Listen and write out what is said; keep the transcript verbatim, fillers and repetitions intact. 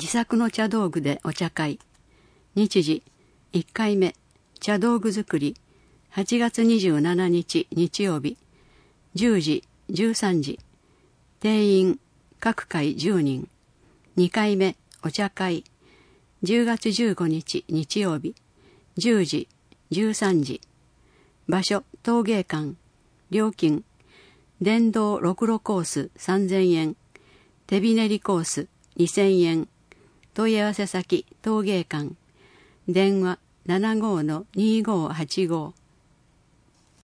自作の茶道具でお茶会。日時いっかいめ茶道具作りはちがつにじゅうしちにち日曜日じゅうじじゅうさんじ。定員各会じゅうにん。にかいめお茶会じゅうがつじゅうごにち日曜日じゅうじじゅうさんじ。場所陶芸館。料金電動ろくろコースさんぜんえん、手びねりコースにせんえん。問い合わせ先陶芸館。電話 ななごーのにーごーはちごー。